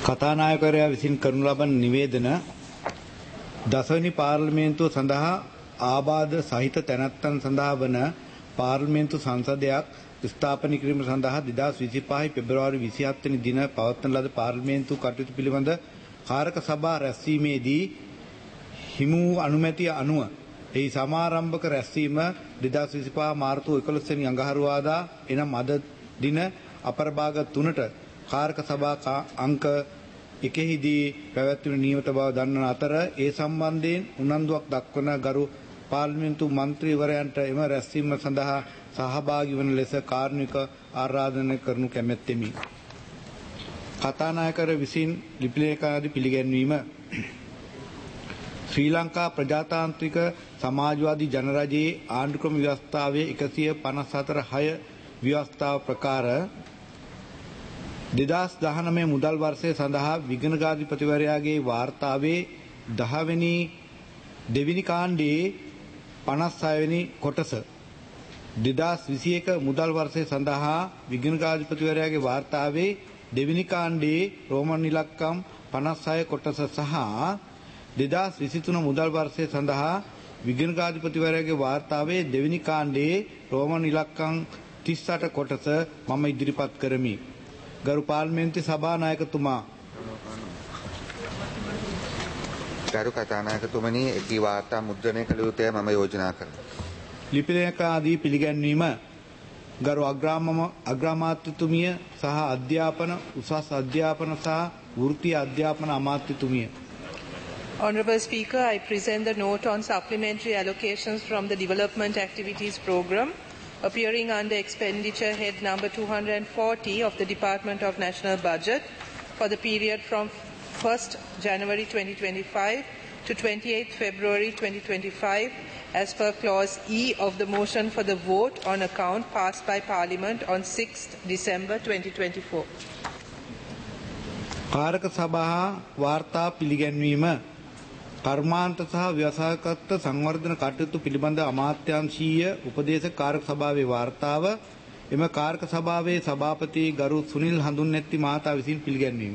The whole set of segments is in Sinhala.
කතානායකවරයා විසින් කරනු ලබන නිවේදන දසවැනි පාර්ලිමේන්තුව සඳහා ආබාධ සහිත තැනැත්තන් සඳහා වන පාර්ලිමේන්තු සංසදයක් ස්ථාපනය කිරීම සඳහා 2025 පෙබරවාරි 27 වෙනි දින පවත්වන ලද පාර්ලිමේන්තු කටයුතු පිළිබඳ කාරක සභා රැස්වීමේදී හිමි වූ අනුමැතිය අනුව එහි සමාරම්භක රැස්වීම 2025 මාර්තු 11 වෙනි අඟහරුවාදා එනම් අද දින අපරභාග 3ට කාරක සභා අංක 1හිදී පැවැත්වෙන නියමිත බව දන්වන අතර ඒ සම්බන්ධයෙන් උනන්දුවක් දක්වන ගරු පාර්ලිමේන්තු මන්ත්‍රීවරයන්ට එම රැස්වීම සඳහා සහභාගී වන ලෙස කාර්මික ආරාධනා කරනු කැමැත්තෙමි. කතානායකර විසින් ලිපිලේඛාදී පිළිගැන්වීම ශ්‍රී ලංකා ප්‍රජාතාන්ත්‍රික සමාජවාදී ජනරජයේ ආණ්ඩුක්‍රම ව්‍යවස්ථාවේ 154/6 ව්‍යවස්ථාව ප්‍රකාර 2019 මුදල් වර්ෂය සඳහා විගණකාධිපතිවරයාගේ වාර්තාවේ 10 වෙනි දෙවෙනි කාණ්ඩයේ 56 වෙනි කොටස 2021 මුදල් වර්ෂය සඳහා විගණකාධිපතිවරයාගේ වාර්තාවේ දෙවෙනි කාණ්ඩයේ රෝමන් ඉලක්කම් 56 කොටස සහ 2023 මුදල් වර්ෂය සඳහා විගණකාධිපතිවරයාගේ වාර්තාවේ දෙවෙනි කාණ්ඩයේ රෝමන් ඉලක්කම් 38 කොටස මම ඉදිරිපත් කරමි. ගරු පාර්ලිමේන්තු සභානායකතුමා ගරු කතානායකතුමනි එකී වාර්තා මුද්‍රණය කළ යුතුය මම යෝජනා කරනවා. ලිපිනයක ආදී පිළිගැන්වීම ගරු අග්‍රාමාත්‍යතුමිය සහ අධ්‍යාපන උසස් අධ්‍යාපන සහ වෘත්තීය අධ්‍යාපන අමාත්‍යතුමිය. Honorable Speaker, I present the note on supplementary allocations from the Development Activities Programme appearing under expenditure head number 240 of the Department of National Budget for the period from 1st January 2025 to 28th February 2025 as per clause E of the motion for the vote on account passed by Parliament on 6th December 2024. කාරක සභා වාර්තා පිළිගැන්වීම කර්මාන්ත සහ ව්‍යවසායකත්ව සංවර්ධන කටයුතු පිළිබඳ අමාත්‍යාංශීය උපදේශක කාරක සභාවේ වාර්තාව එම කාරක සභාවේ සභාපති ගරු සුනිල් හඳුන්නැති මහතා විසින් පිළිගැන්වීම.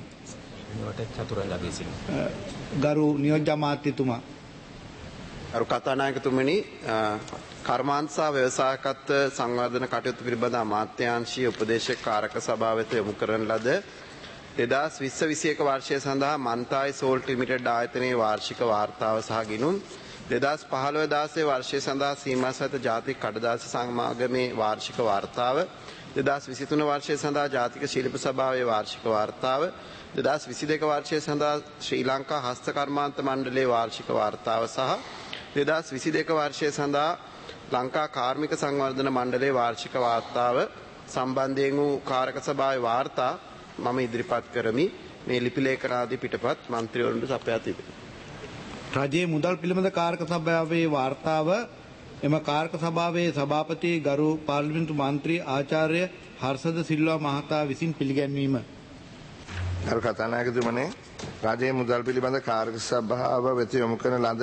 ගරු නියෝජ්‍ය අමාත්‍යතුමා. ගරු කතානායකතුමනි කර්මාන්ත සහ ව්‍යවසායකත්ව සංවර්ධන කටයුතු පිළිබඳ අමාත්‍යාංශීය උපදේශක කාරක සභාව වෙත යොමු කරන ලද 2020-21 වර්ෂය සඳහා මන්තායි සෝල්ට් ලිමිටඩ් ආයතනයේ වාර්ෂික වාර්තාව සහ ගිණුම් 2015-16 වර්ෂය සඳහා සීමාසහිත ජාතික කඩදාසි සමාගමේ වාර්ෂික වාර්තාව 2023 වර්ෂය සඳහා ජාතික ශිල්ප සභාවේ වාර්ෂික වාර්තාව 2022 වර්ෂය සඳහා ශ්‍රී ලංකා හස්ත කර්මාන්ත මණ්ඩලයේ වාර්ෂික වාර්තාව සහ 2022 වර්ෂය සඳහා ලංකා කාර්මික සංවර්ධන මණ්ඩලයේ වාර්ෂික වාර්තාව සම්බන්ධයෙන් වූ කාරක සභාවේ වාර්තා මම ඉදිරිපත් කරමි. මේ ලිපිලේඛනාදී පිටපත් මන්ත්‍රීවරුන්ට සපයා තිබෙනවා. රජයේ මුදල් පිළිබඳ කාරක සභාවේ වාර්තාව එම කාරක සභාවේ සභාපති ගරු පාර්ලිමේන්තු මන්ත්‍රී ආචාර්ය හර්ෂද සිල්වා මහතා විසින් පිළිගැන්වීම. ගරු කතානායකතුමනි රජයේ මුදල් පිළිබඳ කාරක සභාව වෙත යොමු කරන ලද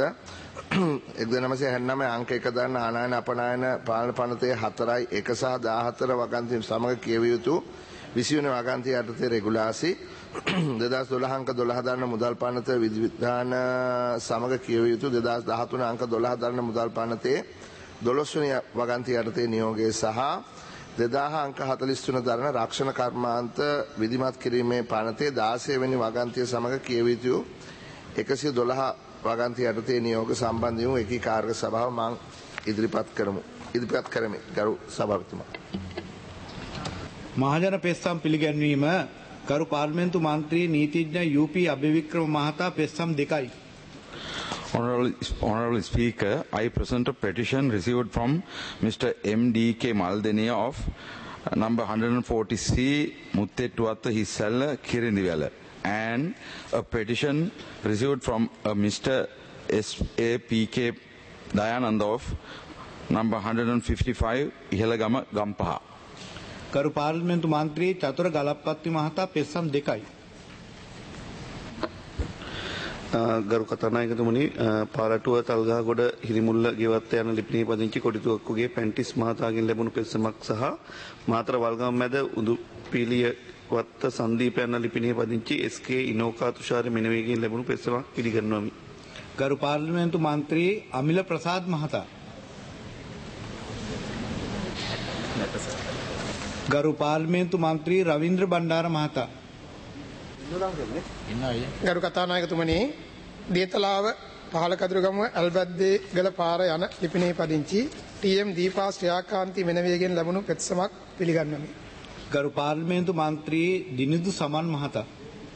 1969 අංක 1 දන්න ආනයන අපනයන පාලන පනතේ 4යි 1 සහ 14 වගන්ති සමග කියවිය යුතු 20 වෙනි වගන්තිය යටතේ රෙගුලාසි 2012 අංක 12 දන්න මුදල් පනත විධිවිධාන සමග කියවිය යුතු 2013 අංක 12 දන්න මුදල් පනතේ 12 වෙනි වගන්තිය යටතේ නියෝගය සහ 2000 අංක 43 දරන රක්ෂණ කර්මාන්ත විධිමත් කිරීමේ පනතේ 16 වෙනි වගන්තිය සමග කියවිය යුතු 112 වගන්තිය යටතේ නියෝග සම්බන්ධ වූ එකී කාර්ය සභාව මම ඉදිරිපත් කරමි. ගරු සභාපතිතුමා. මහජන පෙස්සම් පිළිගැන්වීම ගරු පාර්ලිමේන්තු මන්ත්‍රී නීතිඥ UP අබේවික්‍රම මහතා පෙස්සම් 2යි. Honorable Speaker, I present a petition received from Mr. M.D.K. Maldeniya of number 140C Muttettuwatta Hissalla Kirindiwala and a petition received from Mr. S.A.P.K. Dayananda of number 155 Ihalagama Gampaha. ගරු පාර්ලිමේන්තු මන්ත්‍රී චතුර ගලප්පත්ති මහතා පෙස්සම් 2යි. ගරු කතානායකතුමනි පාරටුව තල්ගහගොඩ හිරිමුල්ල ගෙවත්ත යන ලිපිණී පදිංචි කොටිතුවක්කුගේ පැන්ටිස් මහතාගෙන් ලැබුණු පෙස්සමක් සහ මාතර වල්ගම මැද උදු පීලිය වත්ත සංදීප යන ලිපිනයේ පදිංචි SK ඉනෝකා තුෂාර මෙනවේගෙන් ලැබුණු පෙත්සමක් පිළිගන්වමි. ගරු පාර්ලිමේන්තු මන්ත්‍රී අමිල ප්‍රසාද් මහතා. ගරු පාර්ලිමේන්තු මන්ත්‍රී රවීන්ද්‍ර බණ්ඩාර මහතා. ගරු කතානායකතුමනි, දේතලාව පහලකදුරුගම ඇල්බද්දේ ගල පාර යන ලිපිනයේ පදිංචි TM දීපා ශ්‍රියාකාන්ති මෙනවේගෙන් ලැබුණු පෙත්සමක් පිළිගන්වමි. ගරු පාර්ලිමේන්තු මන්ත්‍රී දිනිදු සමන් මහතා.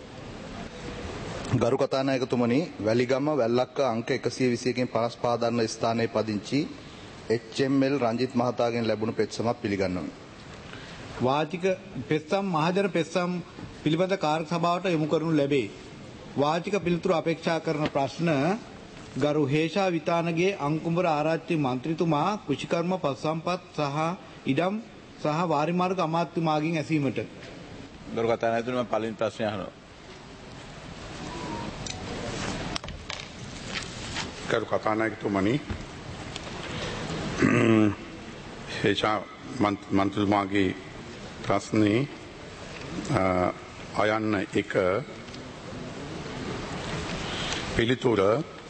ගරු කතානායකතුමනි, වැලිගම වැල්ලක්ක අංක 121කින් 50 පාදන්න ස්ථානයේ පදිංචි HML රංජිත් මහතාගෙන් ලැබුණු පෙත්සමක් පිළිගන්වමි. වාචික පෙත්සම් මහජන පෙත්සම් පිළිබඳ කාර්ය සභාවට යොමු කරනු ලැබේ. වාචික පිළිතුරු අපේක්ෂා කරන ප්‍රශ්න ගරු හේෂා විතානගේ අංකුඹර ආරච්චි මන්ත්‍රීතුමා කෘෂිකර්ම පසුසම්පත් සහ ඉඩම් සහ වාරිමාර්ග අමාත්‍යතුමාගෙන් ඇසීමට. ගරු කතානායකතුමා මම පළවෙනි ප්‍රශ්නය අහනවා. ගරු කතානායකතුමනි, හේෂා මන්ත්‍රීතුමාගේ ප්‍රශ්නේ අයන්න එක පිළිතුර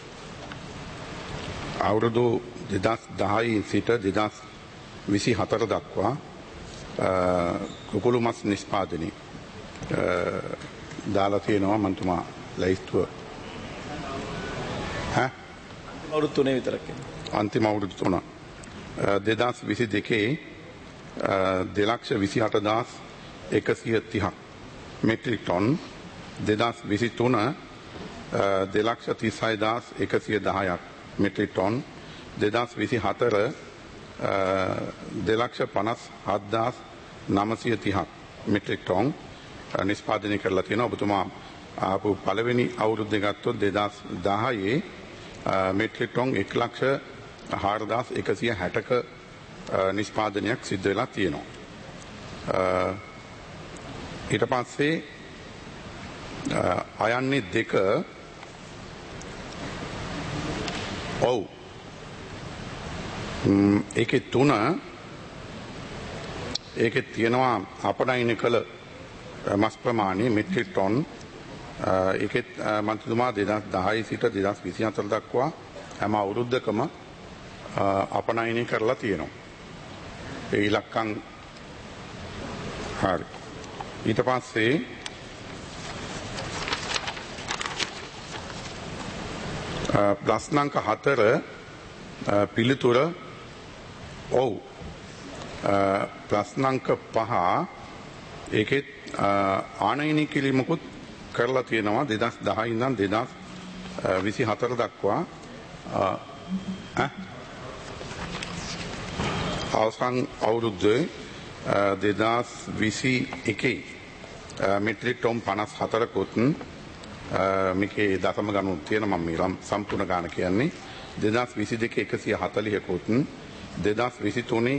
අවුරුදු 2010 සිට 2024 දක්වා කුකුළු මස් නිෂ්පාදනය දාලා තියෙනවා මන්තුමා ලැයිස්තුව. අවුරුදු 3 විතරක්. අන්තිම අවුරුදු 3 2022 2,28,130 මෙට්‍රික් ටොන්, 2023 2,36,110ක් මෙට්‍රික් ටොන්, 2024 2,57,930ක් මෙට්‍රික් ටොන් නිෂ්පාදනය කරලා තියෙනවා. ඔබතුමා ආපු පළවෙනි අවුරුද්දේ ගත්තොත් 2010 මෙට්‍රික් ටොන් 1,04,160ක නිෂ්පාදනයක් සිද්ධ වෙලා තියෙනවා. ඊට පස්සේ අයන්නේ 2 ඔව් ඒකේ 3 ඒකේ තියෙනවා අපනයන කළ මස් ප්‍රමාණය මෙට්‍රික් ටොන්. ඒකෙත් මන්ත්‍රීතුමා 2010 සිට 2024 දක්වා හැම අවුරුද්දකම අපනයනය කරලා තියෙනවා. ඒ ඉලක්කම් හරි. ඊට පස්සේ ප්‍රශ්න අංක 4 පිළිතුර ඔව්. ප්‍රශ්න අංක 5 ඒකෙත් ආනයනය කිරීමකුත් කරලා තියෙනවා 2010 ඉඳන් 2024 දක්වා. අවසන් අවුරුද්දේ 2021 මෙට්‍රික් ටොන් 54කුත් මේකේ දශම ගණන් තියෙනවා. මම මේ සම්පූර්ණ ගාන කියන්නේ 2022 140කුත් 2023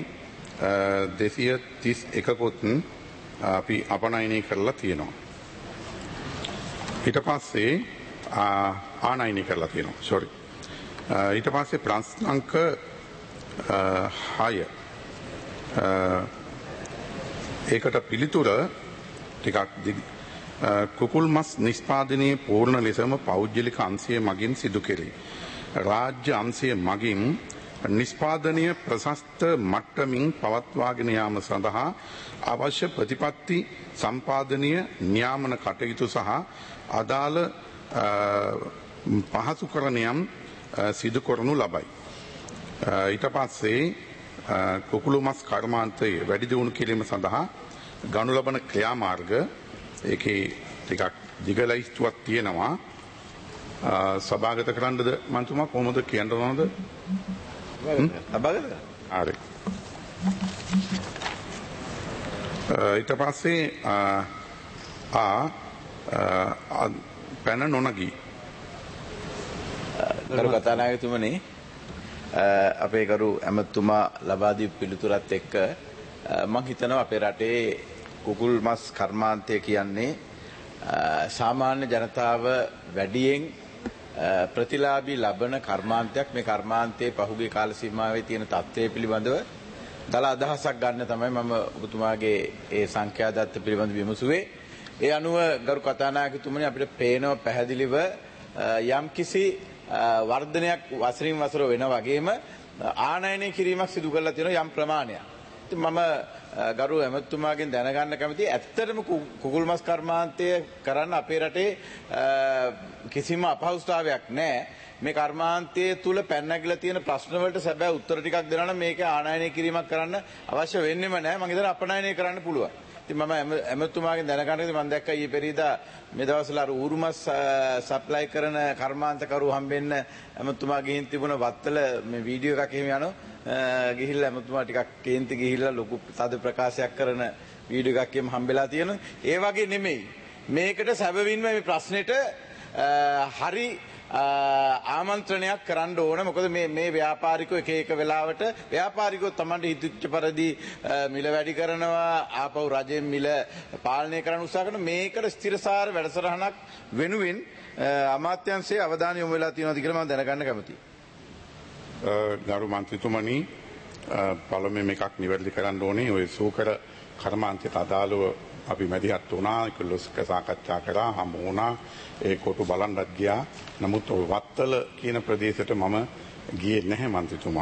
231කුත් අපි අපනයනය කරලා තියෙනවා. ඊට පස්සේ ආනයනය කරලා තියෙනවා. සෝරි. ඊට පස්සේ ප්‍රශ්න අංක 6 ඒකට පිළිතුර ටිකක් කුකුල් මස් නිෂ්පාදනයේ පූර්ණ ලෙසම පෞද්ගලික අංශය මගින් සිදු කෙරේ. රාජ්‍ය අංශය මගින් නිෂ්පාදනය ප්‍රශස්ත මට්ටමින් පවත්වාගෙන යාම සඳහා අවශ්‍ය ප්‍රතිපත්ති සම්පාදනීය නියාමන කටයුතු සහ අදාළ පහසුකරණයන් සිදු කරනු ලබයි. ඊට පස්සේ කුකුළු මස් කර්මාන්තයේ වැඩි දියුණු කිරීම සඳහා ගනු ලබන ක්‍රියාමාර්ග ඒකේ ටිකක් දිග ලයිස්තුවක් තියෙනවා. සභාගත කරන්නද මන්තුමා කොහොමද කියන්න ඕනද? සභාගත. හරි. ඊට පස්සේ පැන නොනගී. ගරු කතානායකතුමනි, අපේ ගරු ඇමතුමා ලබා දී පිළිතුරත් එක්ක මම හිතනවා අපේ රටේ කුකුල් මස් කර්මාන්තය කියන්නේ සාමාන්‍ය ජනතාව වැඩියෙන් ප්‍රතිලාභී ලබන කර්මාන්තයක්. මේ කර්මාන්තයේ පහුගිය කාල සීමාවේ තියෙන තත්ත්වය පිළිබඳව දල අදහසක් ගන්න තමයි මම ඔබතුමාගේ ඒ සංඛ්‍යා දත්ත පිළිබඳ විමසුවේ. ඒ අනුව ගරු කතානායකතුමනි අපිට පේනවා පැහැදිලිව යම්කිසි වර්ධනයක් වසරින් වසර වෙන වගේම ආනයනය කිරීමක් සිදු කරලා තියෙනවා යම් ප්‍රමාණයක්. ඉතින් මම ගරු ඇමතුමාගෙන් දැනගන්න කැමතියි ඇත්තටම කුකුල් මස් කර්මාන්තය කරන්න අපේ රටේ කිසිම අපහසුතාවයක් නැහැ. මේ කර්මාන්තයේ තුල පැන නැගිලා තියෙන ප්‍රශ්න වලට සැබෑ උත්තර ටිකක් දෙනවා නම් මේක ආනයනය කිරීමක් කරන්න අවශ්‍ය වෙන්නේම නැහැ. මම හිතනවා අපනයනය කරන්න පුළුවන්. ඉතින් මම ඇමතුමාගෙන් දැනගන්නකදී මම දැක්කා ඊයේ පෙරේදා මේ දවස්වල අර ඌරුමස් සප්ලයි කරන කර්මාන්තකරු හම්බෙන්න ඇමතුමා ගිහින් තිබුණ වත්තල මේ වීඩියෝ එකක් එහෙම යනවා ගිහිල්ලා ඇමතුමා ටිකක් කේන්ති ගිහිල්ලා ලොකු තද ප්‍රකාශයක් කරන වීඩියෝ එකක් එහෙම හම්බෙලා තියෙනවා. ඒ වගේ නෙමෙයි. මේකට සැබවින්ම මේ ප්‍රශ්නෙට හරි ආමන්ත්‍රණයක් කරන්න ඕන. මොකද මේ ව්‍යාපාරිකෝ එක වෙලාවට ව්‍යාපාරිකෝ Tamanට හිතුච්ච පරිදි මිල වැඩි කරනවා ආපහු රජයෙන් මිල පාලනය කරන්න උත්සාහ කරන මේකට ස්ථිරසාර වැඩසටහනක් වෙනුවෙන් අමාත්‍යාංශයේ අවධානය යොමු වෙලා තියෙනවාද කියලා මම දැනගන්න කැමතියි. ගරු මන්ත්‍රීතුමනි පළමුවෙන් එකක් නිවැරදි කරන්න ඕනේ. ඔය සූකර කර්මාන්තයට අදාළව අපි මැදිහත් වුණා. ඒකලොස්ක සාකච්ඡා කරා හමු වුණා. ඒ කොටු බලන්නත් ගියා. නමුත් ඔය වත්තල කියන ප්‍රදේශයට මම ගියේ නැහැ මන්ත්‍රීතුමා.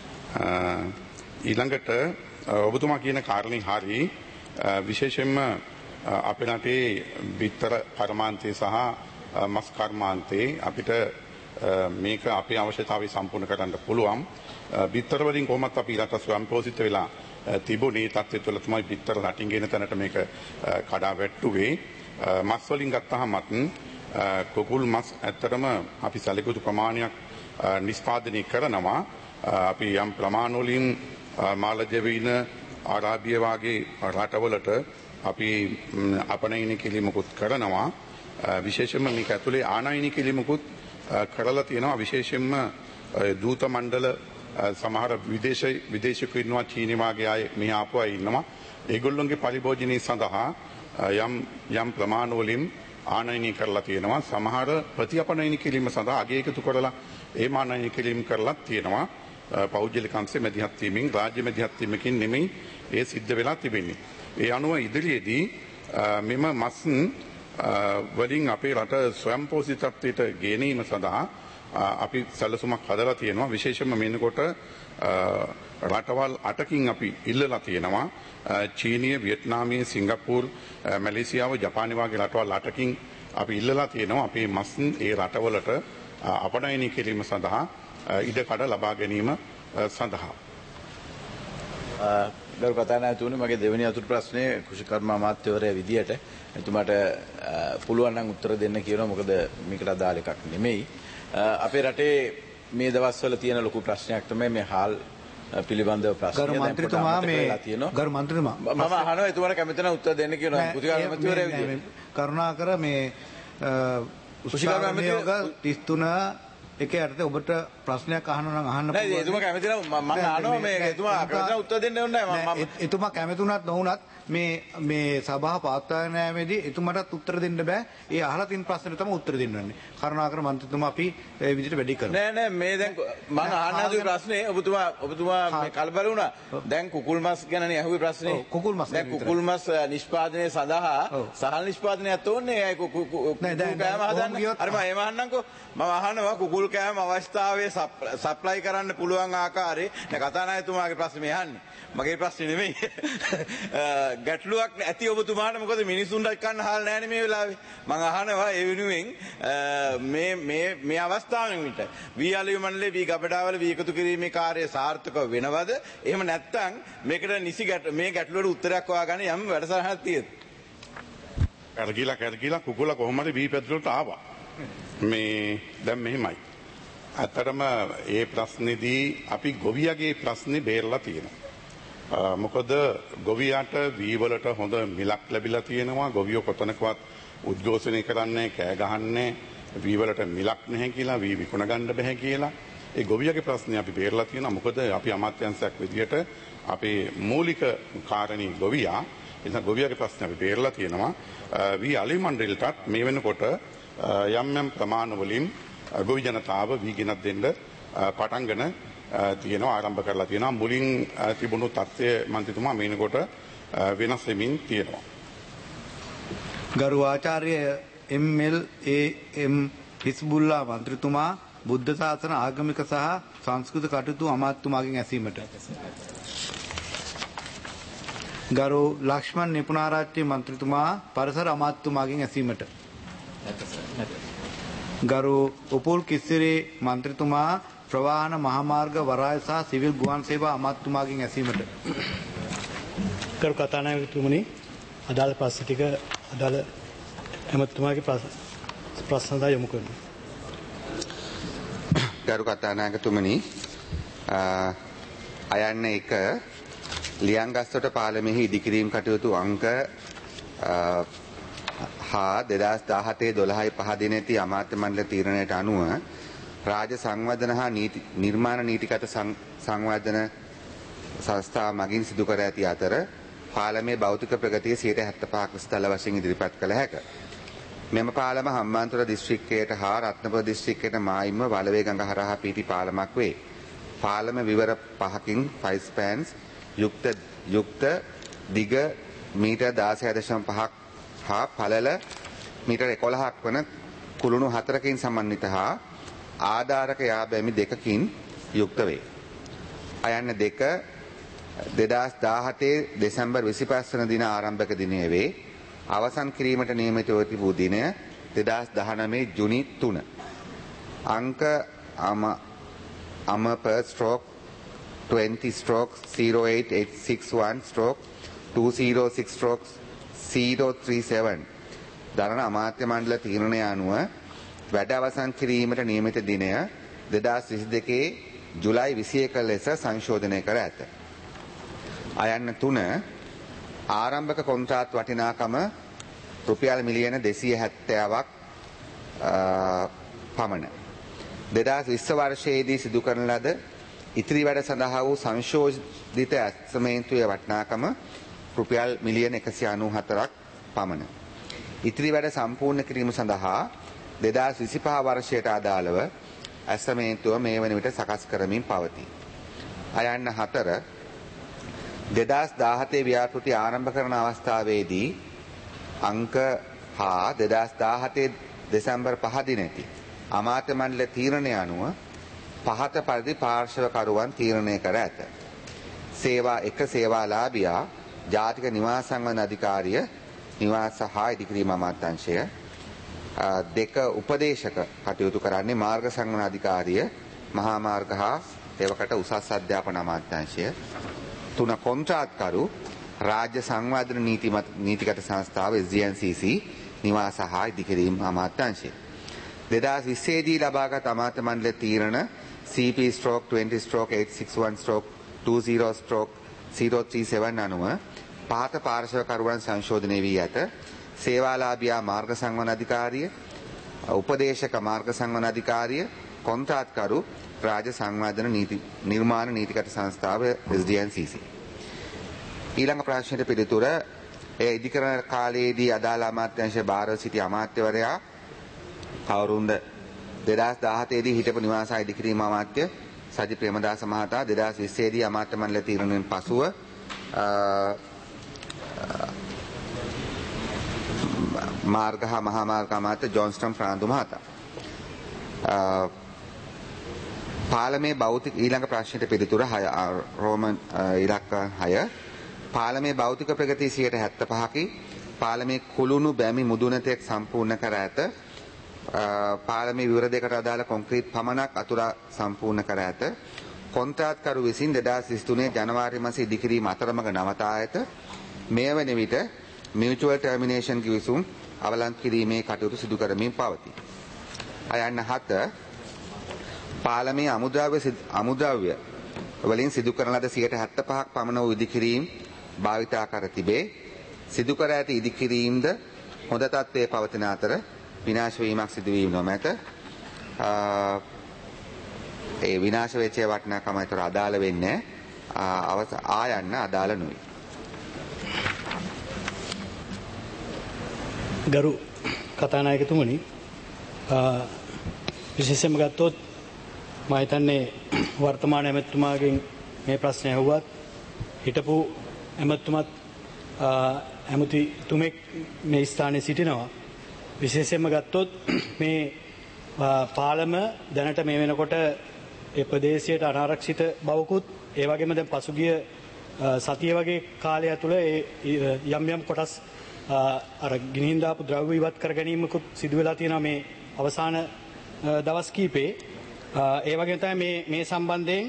ඊළඟට ඔබතුමා කියන කාරණේ හරි. විශේෂයෙන්ම අපේ රටේ බිත්තර කර්මාන්තය සහ මස් කර්මාන්තේ අපිට මේක අපේ අවශ්‍යතාවය සම්පූර්ණ කරන්න පුළුවන්. බිත්තර වලින් කොහොමත් අපි රට ස්වයංපෝෂිත වෙලා තිබුණේ තත්ත්වය තුළ තමයි බිත්තර රටින් ගෙන තැනට මේක කඩා වැටුවේ. මස් වලින් ගත්තහමත් කුකුල් මස් ඇත්තටම අපි සැලකුණු ප්‍රමාණයක් නිෂ්පාදනය කරනවා. අපි යම් ප්‍රමාණ වලින් මාලදිවයින අරාබිය වගේ රටවලට අපි අපනයන කිරීමකුත් කරනවා. විශේෂයෙන්ම මේක ඇතුලේ ආනයන කිරීමකුත් කරලා තියෙනවා. විශේෂයෙන්ම දූත මණ්ඩල සමහර විදේශිකයෝ ඉන්නවා චීනි වගේ අය මෙහි ආපු අය ඉන්නවා. ඒගොල්ලොන්ගේ පරිභෝජනය සඳහා යම් ප්‍රමාණ වලින් ආනයනය කරලා තියෙනවා. සමහර ප්‍රතිඅපනයන කිරීම සඳහා අගය එකතු කරලා ඒ ආනයනය කිරීම කරලා තියෙනවා. පෞද්ගලික අංශයේ මැදිහත් වීමෙන් රාජ්‍ය මැදිහත් වීමකින් නෙමෙයි ඒ සිද්ධ වෙලා තිබෙන්නේ. ඒ අනුව ඉදිරියේදී මෙම මස් වලින් අපේ රට ස්වයංපෝෂිතත්වයට ගෙනීම සඳහා අපි සැලසුමක් හදලා තියෙනවා. විශේෂයෙන්ම මෙන්නකොට රටවල් 8කින් අපි ඉල්ලලා තියෙනවා. චීනීය, වියට්නාමීය, සිංගප්පූරු, මැලේසියාව, ජපානය වගේ රටවල් 8කින් අපි ඉල්ලලා තියෙනවා. අපේ මස් ඒ රටවලට අපනයනය කිරීම සඳහා ඉඩකඩ ලබා ගැනීම සඳහා. ගරු කතානායකතුමනි මගේ දෙවෙනි අතුරු ප්‍රශ්නේ කෘෂිකර්ම අමාත්‍යවරයා විදියට එතුමාට පුළුවන් නම් උත්තර දෙන්න කියනවා. මොකද මේකට අදාළ එකක් නෙමෙයි. අපේ රටේ මේ දවස්වල තියෙන ලොකු ප්‍රශ්නයක් තමයි මේ හාල් පිළිබඳව ප්‍රශ්නය. ගරු මන්ත්‍රීතුමා මම අහනවා එතුමාට කැමති නම් උත්තර දෙන්න කියනවා. කෘෂිකර්ම අමාත්‍යවරයා විදියට කරුණාකර මේ කෘෂිකර්ම අමාත්‍යවරයා 33 එකේ යටතේ ඔබට ප්‍රශ්නයක් අහන්න නම් අහන්න පුළුවන්. නෑ එතුමා කැමති නම් මම අහනවා මේ එතුමා කැමති නම් උත්තර දෙන්න ඕනේ නෑ. එතුමා කැමති වුණත් නොවුණත් මේ සභාව පවත්වාගෙන යාමේදී එතුමාටත් උත්තර දෙන්න බෑ. ඒ අහලා තියෙන ප්‍රශ්නෙට තමයි උත්තර දෙන්න ඕනේ. කරුණාකර මන්ත්‍රීතුමා අපි ඒ විදිහට වැඩි කරමු. නෑ මේ දැන් මම අහන්න හදුවේ ප්‍රශ්නේ ඔබතුමා මේ කලබල වුණා. දැන් කුකුල් මස් ගැනනේ අහුවේ ප්‍රශ්නේ. කුකුල් මස් දැන් කුකුල් මස් නිෂ්පාදනය සඳහා සහල් නිෂ්පාදනයක් ඕනේ. ඒ කුකුල් කෑම හදන්න. අර මම එහෙම අහන්නම්කෝ. මම අහනවා කුකුල් කෑම අවස්ථාවේ සප්ලයි කරන්න පුළුවන් ආකාරයේ දැන් කතානායකතුමාගේ ප්‍රශ්නේ මේ අහන්නේ. මගේ ප්‍රශ්නේ නෙමෙයි. ගැටලුවක් ඇති ඔබතුමාට. මොකද මිනිසුන්ට කන්න හාල් නැහැ මේ වෙලාවේ. මම අහනවා ඒ වෙනුවෙන් මේ අවස්ථාවෙන් විතර වී අලිය මණ්ඩලයේ වී ගබඩාවල වී එකතු කිරීමේ කාර්යය සාර්ථකව වෙනවද? එහෙම නැත්නම් මේකට නිසි මේ ගැටලුවට උත්තරයක් හොයාගන්න යම් වැඩසටහනක් තියෙද? කැරකිලා කුකුල කොහොම හරි වී පැදුරට ආවා. මේ දැන් මෙහෙමයි. අතරම ඒ ප්‍රශ්නේදී අපි ගොවියගේ ප්‍රශ්නේ බේරලා තියෙනවා. මොකද ගොවියාට වී වලට හොඳ මිලක් ලැබිලා තියෙනවා. ගොවියෝ කොතනකවත් උද්ඝෝෂණය කරන්නේ කෑ ගහන්නේ වී වලට මිලක් නැහැ කියලා, වී විකුණ ගන්න බෑ කියලා. ඒ ගොවියගේ ප්‍රශ්නේ අපි බේරලා තියෙනවා. මොකද අපි අමාත්‍යාංශයක් විදියට අපේ මූලික කාරණේ ගොවියා. ඒ නිසා ගොවියගේ ප්‍රශ්නේ අපි බේරලා තියෙනවා. වී අලි මණ්ඩලයටත් මේ වෙනකොට යම් ප්‍රමාණ වලින් ගොවි ජනතාව වී ගෙනත් දෙන්න පටන්ගෙන තියෙනවා ආරම්භ කරලා තියෙනවා. මුලින් තිබුණු තත්ත්වය මන්ත්‍රීතුමා මේනකොට වෙනස් වෙමින් තියෙනවා. ගරු ආචාර්ය MLAM හිස්බුල්ලා මන්ත්‍රීතුමා බුද්ධ ශාසන ආගමික සහ සංස්කෘතික කටයුතු අමාත්‍යතුමාගෙන් ඇසීමට. ගරු ලක්ෂ්මන් නිපුණාරාජ්‍ය මන්ත්‍රීතුමා පරිසර අමාත්‍යතුමාගෙන් ඇසීමට. ගරු උපුල් කිස්සිරේ මන්ත්‍රීතුමා ප්‍රවාහන මහාමාර්ග වරාය සහ සිවිල් ගුවන් සේවා අමාත්‍යතුමාගෙන් ඇසීමට. ගරු කතානායකතුමනි අදාළ ප්‍රශ්න ටික අදාළ ඇමතුමාගේ ප්‍රශ්න යොමු කරනවා. ගරු කතානායකතුමනි අයන්න එක ලියංගස්තොට පාලමෙහි ඉදිකිරීම් කටයුතු අංක හා 2017-12/5 දිනේති අමාත්‍ය මණ්ඩල තීරණයට අනුව රාජ්‍ය සංවර්ධන හා නිර්මාණ නීතිගත සංවර්ධන සංස්ථා මගින් සිදු කර ඇති අතර පාලමේ භෞතික ප්‍රගතිය 75% විස්තර වශයෙන් ඉදිරිපත් කළ හැකිය. මෙම පාලම හම්බන්තොට දිස්ත්‍රික්කයට හා රත්නපුර දිස්ත්‍රික්කයට මායිම්ව වලවේ ගඟ හරහා පිහිටි පාලමක් වේ. පාලම විවර 5කින් 5 ස්පෑන්ස් යුක්ත දිග මීටර් 16.5ක් හා පළල මීටර් 11ක් වන කුළුණු 4කින් සමන්විත හා ආධාරක යාබැමි 2කින් යුක්ත වේ. අයන්න 2 2017 දෙසැම්බර් 25 වන දින ආරම්භක දිනයේ වේ. අවසන් කිරීමට නියමිතව තිබූ දිනය 2019 ජුනි 3. අංක AMA/20861/206/037 දරන අමාත්‍ය මණ්ඩල තීරණය අනුව වැඩ අවසන් කිරීමට නියමිත දිනය 2022 ජුලයි 21 ලෙස සංශෝධනය කර ඇත. අයන්න 3 ආරම්භක කොන්ත්‍රාත් වටිනාකම රුපියල් මිලියන 270ක් පමණ. 2020 වර්ෂයේදී සිදු කරන ලද ඉතිරි වැඩ සඳහා වූ සංශෝධිත ඇස්තමේන්තුවේ වටිනාකම රුපියල් මිලියන 194ක් පමණ. ඉතිරි වැඩ සම්පූර්ණ කිරීම සඳහා 2025 වර්ෂයට අදාළව ඇස්තමේන්තුව මේ වන විට සකස් කරමින් පවතී. අයන්න 4 2017 ව්‍යාපෘති ආරම්භ කරන අවස්ථාවේදී අංක හා 2017 දෙසැම්බර් 5 දිනේදී අමාත්‍ය මණ්ඩල තීරණය අනුව පහත පරිදි පාර්ශවකරුවන් තීරණය කර ඇත. සේවාලාභියා ජාතික නිවාස සංවර්ධන අධිකාරිය නිවාස හා ඉදිකිරීම අමාත්‍යාංශය 2 උපදේශක කටයුතු කරන්නේ මාර්ග සංවර්ධන අධිකාරිය මහා මාර්ග හා එවකට උසස් අධ්‍යාපන අමාත්‍යාංශය 3 කොන්ත්‍රාත්කරු රාජ්‍ය සංවර්ධන නීතිගත සංස්ථාව SGNCC නිවාස හා ඉදිකිරීම අමාත්‍යාංශය 2020 දී ලබාගත් අමාත්‍ය මණ්ඩල තීරණ CP/20/861/20/037 අනුව පහත පාර්ශවකරුවන් සංශෝධනය වී ඇත. සේවාලාභියා මාර්ග සංවර්ධන අධිකාරිය, උපදේශක මාර්ග සංවර්ධන අධිකාරිය, කොන්ත්‍රාත්කරු රාජ්‍ය සංවර්ධන නිර්මාණ නීතිගත සංස්ථාව SDNCC. ඊළඟ ප්‍රශ්නෙට පිළිතුර ඉදිකරන කාලයේදී අදාළ අමාත්‍යාංශ භාරව සිටි අමාත්‍යවරයා කවුරුන්ද 2017 දී හිටපු නිවාස ඉදිකිරීම අමාත්‍ය සජි ප්‍රේමදාස මහතා 2020 දී අමාත්‍ය මණ්ඩල තීරණයෙන් පසුව මාර්ග හා මහා මාර්ග අමාත්‍ය ජොන්ස්ටන් ප්‍රාන්දු මහතා. පාලමේ භෞතික ඊළඟ ප්‍රශ්නෙට පිළිතුර 6 රෝමන් ඉලක්ක 6 පාලමේ භෞතික ප්‍රගතිය 75%කි පාලමේ කුළුණු බැමි මුදුනතෙක් සම්පූර්ණ කර ඇත. පාලමේ විවර දෙකට අදාළ කොන්ක්‍රීට් පමණක් අතුරා සම්පූර්ණ කර ඇත. කොන්ත්‍රාත්කරු විසින් 2023 ජනවාරි මාසයේ ඉදිකිරීම අතරමඟ නවතා ඇත. මේ වන විට මියුචුවල් ටර්මිනේෂන් කිවිසුම් අවලංගු කිරීමේ කටයුතු සිදු කරමින් පවතී. අයන්න 7 පාලමේ අමුද්‍රව්‍ය වලින් සිදු කරන ලද 75%ක් පමණ වූ ඉදිකිරීම් භාවිතා කර තිබේ. සිදු කර ඇති ඉදිකිරීම්ද හොඳ තත්ත්වයේ පවතින අතර විනාශ වීමක් සිදු වී නොමැත. ඒ විනාශ වෙච්ච වටිනාකම අතර අදාළ වෙන්නේ ආයන්න අදාළ නොවේ. ගරු කතානායකතුමනි විශේෂයෙන්ම ගත්තොත් මම හිතන්නේ වර්තමාන ඇමතුමාගෙන් මේ ප්‍රශ්නය ඇහුවත් හිටපු ඇමතුමත් ඇමතිතුමෙක් මේ ස්ථානයේ සිටිනවා. විශේෂයෙන්ම ගත්තොත් මේ පාලම දැනට මේ වෙනකොට ඒ ප්‍රදේශයට අනාරක්ෂිත බවකුත් ඒ වගේම දැන් පසුගිය සතිය වගේ කාලය තුළ යම් යම් කොටස් අර ගිනිහින් දාපු ද්‍රව්‍ය ඉවත් කර ගැනීමකුත් සිදු වෙලා තියෙනවා මේ අවසාන දවස් කීපේ. ඒ වගේම තමයි මේ සම්බන්ධයෙන්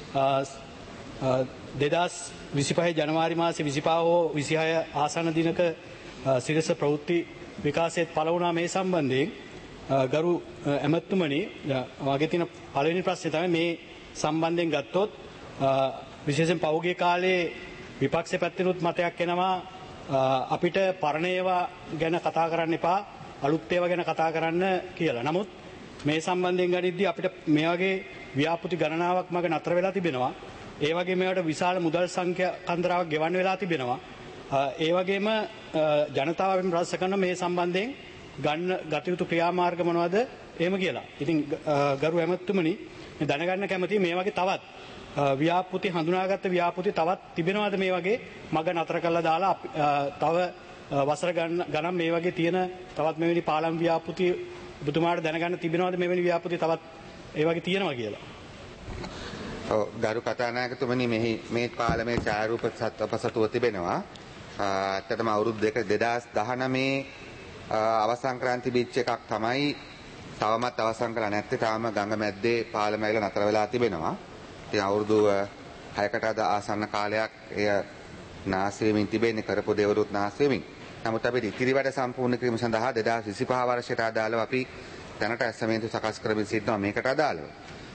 2025 ජනවාරි මාසේ 25 හෝ 26 ආසන්න දිනක සිරස ප්‍රවෘත්ති විකාශයේත් පළ වුණා මේ සම්බන්ධයෙන්. ගරු ඇමතුමනි වගේ තියෙන පළවෙනි ප්‍රශ්නේ තමයි මේ සම්බන්ධයෙන් ගත්තොත් විශේෂයෙන් පෞද්ගලික කාලේ විපක්ෂ පැත්තෙනුත් මතයක් එනවා අපිට පරණ ඒවා ගැන කතා කරන්න එපා අලුත් ඒවා ගැන කතා කරන්න කියලා. නමුත් මේ සම්බන්ධයෙන් ගනිද්දී අපිට මේ වගේ ව්‍යාපෘති ගණනාවක් මග නතර වෙලා තිබෙනවා. ඒ වගේ මේවට විශාල මුදල් සංඛ්‍යා කන්දරාවක් ගෙවන්න වෙලා තිබෙනවා. ඒ වගේම ජනතාවෙන් ප්‍රශ්න කරන මේ සම්බන්ධයෙන් ගත යුතු ක්‍රියාමාර්ග මොනවද එහෙම කියලා. ඉතින් ගරු ඇමතුමනි දැනගන්න කැමතියි මේ වගේ තවත් ව්‍යාපෘති හඳුනාගත්ත ව්‍යාපෘති තවත් තිබෙනවද මේ වගේ මග නතර කරලා දාලා තව වසර ගණන් මේ වගේ තියෙන තවත් මෙවැනි පාලම් ව්‍යාපෘති ඔබතුමාට දැනගන්න තිබෙනවද මෙවැනි ව්‍යාපෘති තවත් ඒ වගේ තියෙනවා කියලා? ඔව් ගරු කතානායකතුමනි මේ පාලමේ ඡායාරූප අපසතුව තිබෙනවා. ඇත්තටම අවුරුදු 2019 අවසන් කරන් තිබිච්ච එකක් තමයි තවමත් අවසන් කරලා නැත්තේ. තාම ගඟ මැද්දේ පාලම ඇවිල්ලා නතර වෙලා තිබෙනවා. ඉතින් අවුරුදු 6කට අද ආසන්න කාලයක් එය නාස්ති වෙමින් තිබෙන්නේ, කරපු දේවලුත් නාස්ති වෙමින්. නමුත් අපි ඉතිරි වැඩ සම්පූර්ණ කිරීම සඳහා 2025 වර්ෂයට අදාළව අපි දැනට ඇසමේන්තු සකස් කරමින් සිටිනවා මේකට අදාළව.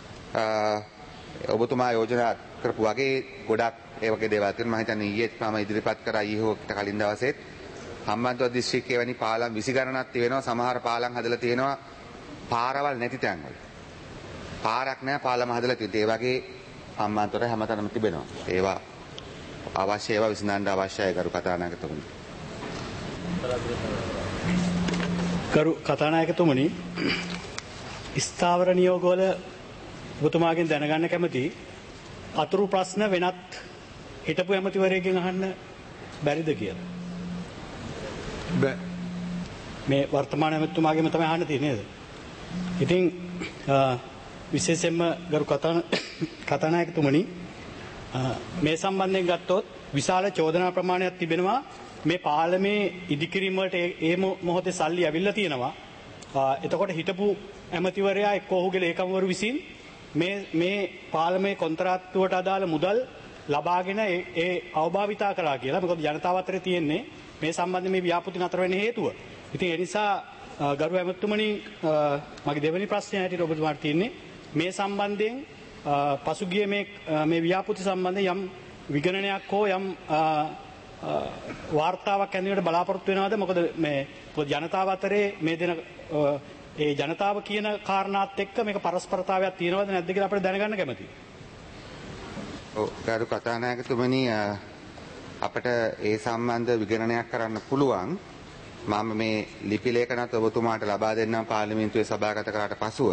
ඔබතුමා යෝජනා කරපු වගේ ගොඩක් ඒ වගේ දේවල් තියෙනවා. මම හිතන්නේ ඊයේත් මම ඉදිරිපත් කරා ඊයේ හෝ කලින් දවසේත් හම්බන්තොට දිස්ත්‍රික්කයේ වැනි පාලම් 20 ගණනක් තියෙනවා. සමහර පාලම් හදලා තියෙනවා පාරවල් නැති තැන්වල. පාරක් නැහැ පාලම හදලා තියෙන්නේ. ඒ වගේ හම්බන්තොට හැමතැනම තිබෙනවා. ඒවා අවශ්‍ය ඒවා විසඳන්න අවශ්‍යයි ගරු කතානායකතුමනි. ගරු කතානායකතුමනි ස්ථාවර නියෝගවල ඔබතුමාගෙන් දැනගන්න කැමති අතුරු ප්‍රශ්න වෙනත් හිටපු ඇමතිවරයෙක්ගෙන් අහන්න බැරිද කියලා? බෑ. මේ වර්තමාන ඇමතිතුමාගෙම තමයි අහන්න තියෙන්නේ නේද? ඉතින් විශේෂයෙන්ම ගරු කතානායකතුමනි මේ සම්බන්ධයෙන් ගත්තොත් විශාල චෝදනා ප්‍රමාණයක් තිබෙනවා. මේ පාලමේ ඉදිකිරීම වලට ඒ මොහොතේ සල්ලි ඇවිල්ලා තියෙනවා. එතකොට හිටපු ඇමතිවරයා එක්ක ඔහුගේ ලේකම්වරු විසින් මේ පාලමේ කොන්ත්‍රාත්තුවට අදාළ මුදල් ලබාගෙන ඒ අවභාවිතා කළා කියලා. මොකද ජනතාව අතරේ තියෙන්නේ මේ සම්බන්ධයෙන් මේ ව්‍යාපෘති නතර වෙන්න හේතුව. ඉතින් ඒ නිසා ගරු ඇමතුමනි මගේ දෙවෙනි ප්‍රශ්නය හැටියට ඔබතුමාට තියෙන්නේ මේ සම්බන්ධයෙන් පසුගිය මේ ව්‍යාපෘති සම්බන්ධයෙන් යම් විගණනයක් හෝ යම් වාර්තාවක් ඇඳීමට බලාපොරොත්තු වෙනවද? මොකද මේ ජනතාව අතරේ මේ දෙන ඒ ජනතාව කියන කාරණාත් එක්ක මේක පරස්පරතාවයක් තියෙනවද නැද්ද කියලා අපිට දැනගන්න කැමතියි. ඔව් ගරු කතානායකතුමනි අපිට ඒ සම්බන්ධ විගණනයක් කරන්න පුළුවන්. මම මේ ලිපි ලේඛනත් ඔබතුමාට ලබා දෙන්නම් පාර්ලිමේන්තුවේ සභාගත කරාට පසුව.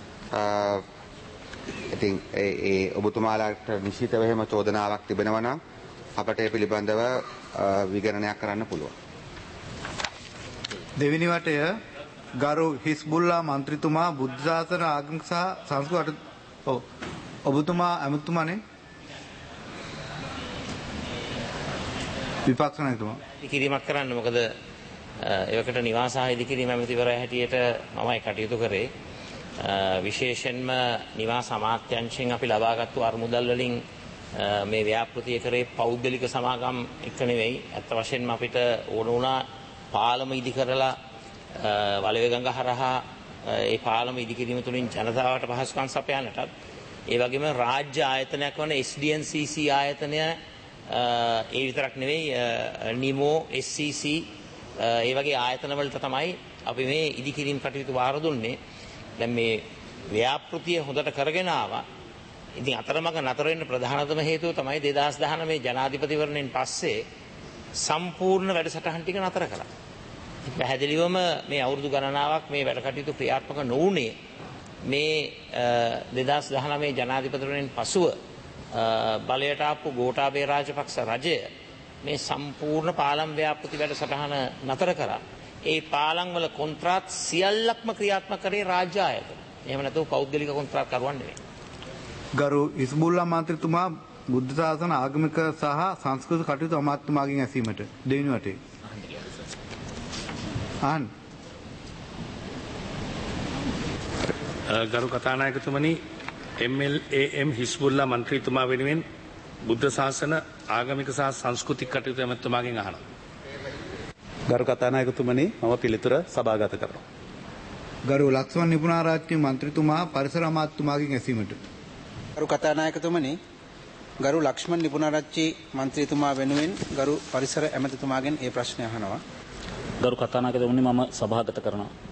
ඉතින් ඒ ඔබතුමාලාට නිශ්චිතව එහෙම චෝදනාවක් තිබෙනවා නම් අපට ඒ පිළිබඳව විගණනයක් කරන්න පුළුවන්. දෙවෙනි වටය ගරු හිස්බුල්ලා මන්ත්‍රීතුමා බුද්ධ ශාසන ආගමික සහ සංස්කෘතික ඔබතුමා ඇමතුමානේ විපක්ෂ නායකතුමා ඉදිකිරීමක් කරන්න. මොකද ඒවකට නිවාස හා ඉදිකිරීම ඇමතිවරයා හැටියට මමයි කටයුතු කරේ. විශේෂයෙන්ම නිවාස අමාත්‍යාංශයෙන් අපි ලබාගත්තු අර්මුදල් වලින් මේ ව්‍යාපෘතිය කරේ පෞද්ගලික සමාගම් එක්ක නෙවෙයි. ඇත්ත වශයෙන්ම අපිට ඕන වුණා පාලම ඉදි කරලා වලවේගඟ හරහා ඒ පාලම ඉදි කිරීම තුළින් ජනතාවට පහසුකම් සපයන්නටත් ඒ වගේම රාජ්‍ය ආයතනයක් වන SDNCC ආයතනය ඒ විතරක් නෙවෙයි නිමෝ SCC ඒ වගේ ආයතන වලට තමයි අපි මේ ඉදි කිරීම කටයුතු වාර දුන්නේ. දැන් මේ ව්‍යාපෘතිය හොඳට කරගෙන ආවා. ඉතින් අතරමඟ නතර වෙන්න ප්‍රධානතම හේතුව තමයි 2019 ජනාධිපතිවරණයෙන් පස්සේ සම්පූර්ණ වැඩසටහන් ටික නතර කළා. පැහැදිලිවම මේ අවුරුදු ගණනාවක් මේ වැඩ කටයුතු ක්‍රියාත්මක නොවුනේ මේ 2019 ජනාධිපතිවරණයෙන් පසුව බලයට ආපු ගෝඨාභය රාජපක්ෂ රජය මේ සම්පූර්ණ පාලම් ව්‍යාපෘති වැඩසටහන නතර කරා. ඒ පාලම් වල කොන්ත්‍රාත් සියල්ලක්ම ක්‍රියාත්මක කරේ රාජ්‍ය ආයතන. එහෙම නැතුව පෞද්ගලික කොන්ත්‍රාත් කරුවන් නෙවෙයි. ගරු ඉස්බුල්ලා මන්ත්‍රීතුමා බුද්ධ ශාසන ආගමික සහ සංස්කෘතික කටයුතු අමාත්‍යතුමාගෙන් ඇසීමට දෙවෙනි වටේ. අහන්න. ගරු කතානායකතුමනි MLAM හිස්බුල්ලා මන්ත්‍රීතුමා වෙනුවෙන් බුද්ධ ශාසන ආගමික සහ සංස්කෘතික කටයුතු ඇමතුමාගෙන් අහනවා. ගරු කතානායකතුමනි මම පිළිතුර සභාගත කරනවා. ගරු ලක්ෂ්මන් නිපුණාරාජ්‍ය මන්ත්‍රීතුමා පරිසර අමාත්‍යතුමාගෙන් ඇසීමට. ගරු කතානායකතුමනි ගරු ලක්ෂ්මන් නිපුණාරාජ්‍ය මන්ත්‍රීතුමා වෙනුවෙන් ගරු පරිසර ඇමතිතුමාගෙන් ඒ ප්‍රශ්නය අහනවා. ගරු කතානායකතුමනි මම සභාගත කරනවා.